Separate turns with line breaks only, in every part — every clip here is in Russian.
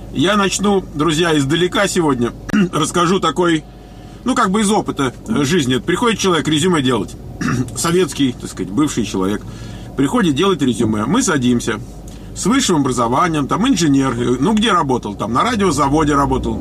Я начну, друзья, издалека сегодня. Расскажу такой, ну, как бы из опыта жизни. Приходит человек резюме делать. Советский, так сказать, бывший человек. Приходит делать резюме. Мы садимся. С высшим образованием, там, инженер. Ну, где работал? Там, на радиозаводе работал.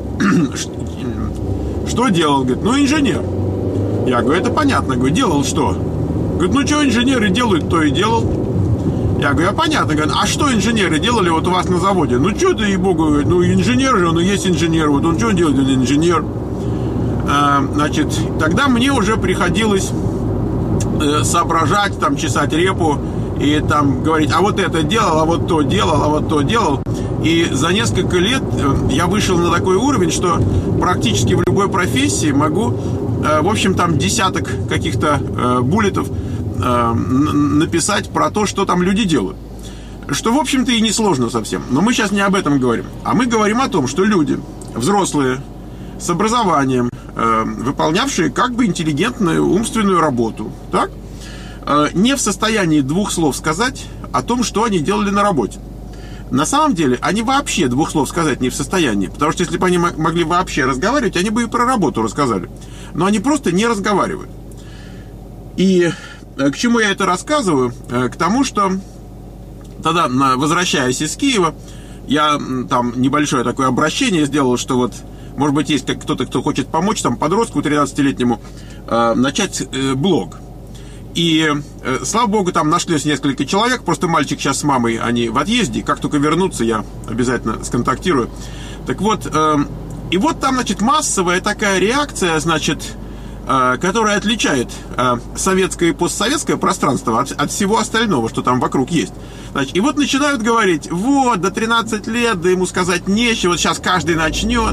Что делал? Говорит, ну, инженер. Я говорю, это понятно. Говорю, делал что? Говорит, ну, что инженеры делают, то и делал. Я говорю, а понятно. Говорит, а что инженеры делали вот у вас на заводе? Ну, что ты, ей-богу, говорит, ну, инженер же, он и есть инженер. Вот он что делает, он инженер. Значит, тогда мне уже приходилось соображать, там, чесать репу и там говорить, а вот это делал, а вот то делал, а вот то делал. И за несколько лет я вышел на такой уровень, что практически в любой профессии могу, в общем, там десяток каких-то буллетов написать про то, что там люди делают. Что, в общем-то, и не сложно совсем. Но мы сейчас не об этом говорим. А мы говорим о том, что люди, взрослые, с образованием, выполнявшие как бы интеллигентную, умственную работу, так, не в состоянии двух слов сказать о том, что они делали на работе. На самом деле, они вообще двух слов сказать не в состоянии. Потому что если бы они могли вообще разговаривать, они бы и про работу рассказали. Но они просто не разговаривают. И к чему я это рассказываю? К тому, что тогда, возвращаясь из Киева, я там небольшое такое обращение сделал, что вот, может быть, есть кто-то, кто хочет помочь там подростку 13-летнему начать блог. И, слава богу, там нашлось несколько человек. Просто мальчик сейчас с мамой, они в отъезде. Как только вернутся, я обязательно сконтактирую. Так вот, и вот там, значит, массовая такая реакция, значит, которая отличает советское и постсоветское пространство от всего остального, что там вокруг есть. Значит, и вот начинают говорить, вот, до 13 лет, да ему сказать нечего, вот сейчас каждый начнет,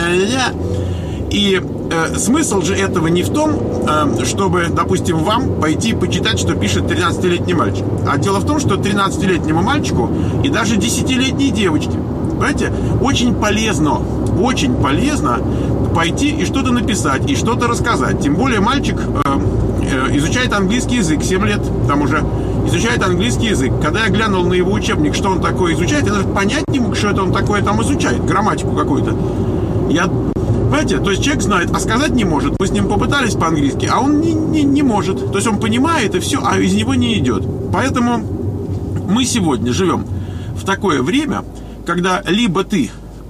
И смысл же этого не в том, чтобы, допустим, вам пойти почитать, что пишет 13-летний мальчик. А дело в том, что 13-летнему мальчику и даже 10-летней девочке, понимаете, очень полезно пойти и что-то написать, и что-то рассказать. Тем более мальчик изучает английский язык, 7 лет там уже изучает английский язык. Когда я глянул на его учебник, что он такое изучает, я даже понять не мог, что это он такое там изучает, грамматику какую-то. Понимаете, то есть человек знает, а сказать не может. Мы с ним попытались по-английски, а он не может. То есть он понимает и все, а из него не идет. Поэтому мы сегодня живем в такое время, когда либо ты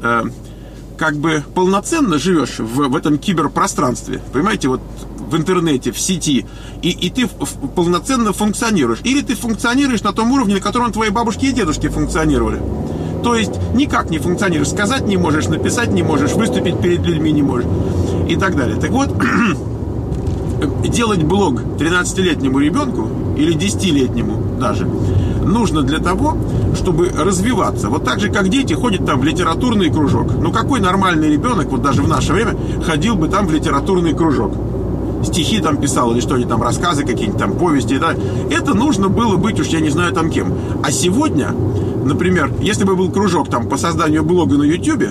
как бы полноценно живешь в этом киберпространстве, понимаете, вот в интернете, в сети, и ты полноценно функционируешь. Или ты функционируешь на том уровне, на котором твои бабушки и дедушки функционировали. То есть никак не функционируешь, сказать не можешь, написать не можешь, выступить перед людьми не можешь и так далее. Так вот, делать блог 13-летнему ребенку или 10-летнему даже нужно для того, чтобы развиваться. Вот так же, как дети ходят там в литературный кружок. Ну какой нормальный ребенок, вот даже в наше время, ходил бы там в литературный кружок? Стихи там писал или что-нибудь там, рассказы какие-нибудь там, повести, да? Это нужно было быть уж я не знаю там кем. А сегодня, например, если бы был кружок там по созданию блога на Ютубе,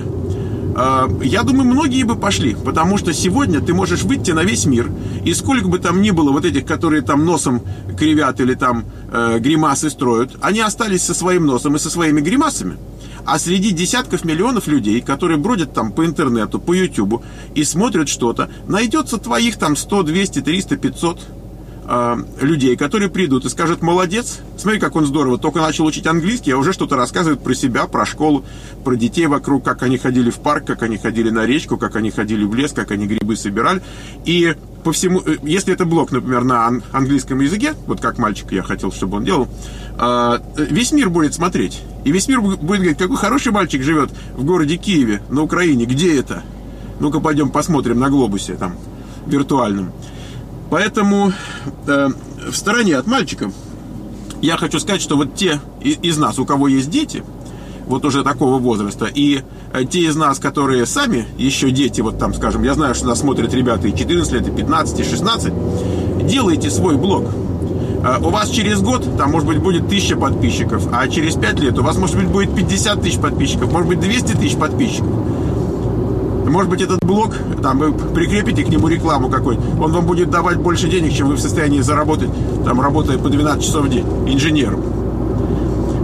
я думаю, многие бы пошли, потому что сегодня ты можешь выйти на весь мир, и сколько бы там ни было вот этих, которые там носом кривят или там гримасы строят, они остались со своим носом и со своими гримасами. А среди десятков миллионов людей, которые бродят там по интернету, по ютубу и смотрят что-то, найдется твоих там 100, 200, 300, 500 людей, которые придут и скажут: молодец, смотри, как он здорово, только начал учить английский, а уже что-то рассказывает про себя, про школу, про детей вокруг, как они ходили в парк, как они ходили на речку, как они ходили в лес, как они грибы собирали. И по всему, если это блог, например, на английском языке, вот как мальчик я хотел, чтобы он делал, весь мир будет смотреть. И весь мир будет говорить: какой хороший мальчик живет в городе Киеве, на Украине, где это? Ну-ка пойдем посмотрим на глобусе там виртуальном. Поэтому в стороне от мальчиков я хочу сказать, что вот те из нас, у кого есть дети, вот уже такого возраста, и те из нас, которые сами еще дети, вот там, скажем, я знаю, что нас смотрят ребята и 14 лет, и 15, и 16, делайте свой блог. У вас через год, там, может быть, будет 1000 подписчиков, а через 5 лет у вас, может быть, будет 50 тысяч подписчиков, может быть, 200 тысяч подписчиков. Может быть, этот блог, там, вы прикрепите к нему рекламу какой-то, он вам будет давать больше денег, чем вы в состоянии заработать, там, работая по 12 часов в день инженером.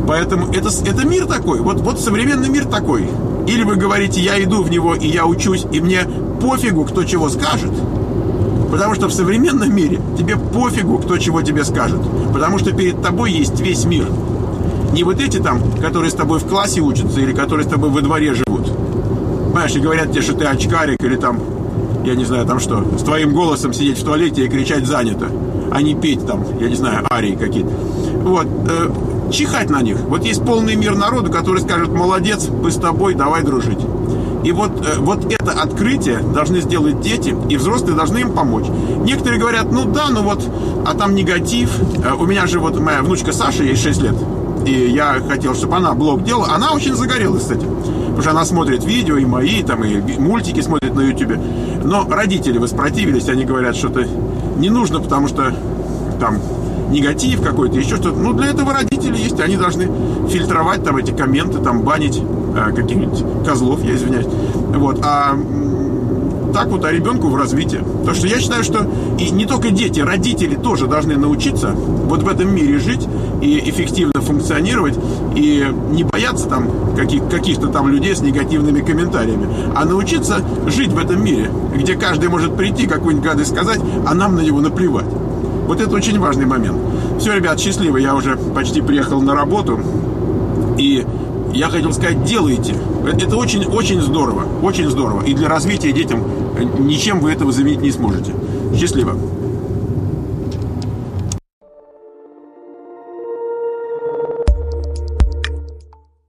Поэтому это мир такой. Вот современный мир такой. Или вы говорите, я иду в него, и я учусь, и мне пофигу, кто чего скажет. Потому что в современном мире тебе пофигу, кто чего тебе скажет. Потому что перед тобой есть весь мир. Не вот эти там, которые с тобой в классе учатся, или которые с тобой во дворе живут. Понимаешь, и говорят тебе, что ты очкарик, или там, я не знаю, там что, с твоим голосом сидеть в туалете и кричать занято, а не петь там, я не знаю, арии какие-то. Вот, чихать на них. Вот есть полный мир народу, который скажет, молодец, мы с тобой, давай дружить. И вот это открытие должны сделать дети, и взрослые должны им помочь. Некоторые говорят, ну да, ну вот, а там негатив. У меня же вот моя внучка Саша, ей 6 лет, и я хотел, чтобы она блог делала. Она очень загорелась с этим, потому что она смотрит видео, и мои, там, и мультики смотрит на ютубе. Но родители воспротивились, они говорят, что это не нужно, потому что там негатив какой-то, еще что-то. Ну, для этого родители есть, они должны фильтровать там эти комменты, там, банить каких-нибудь козлов, я извиняюсь. Вот, а так вот, а ребенку в развитии. Потому что я считаю, что и не только дети, родители тоже должны научиться вот в этом мире жить и эффективно функционировать, и не бояться там каких-то там людей с негативными комментариями, а научиться жить в этом мире, где каждый может прийти, какую-нибудь гадость сказать, а нам на него наплевать. Вот это очень важный момент. Все, ребят, счастливо, я уже почти приехал на работу, и я хотел сказать, делайте. Это очень здорово, очень здорово. И для развития детям ничем вы этого заменить не сможете. Счастливо.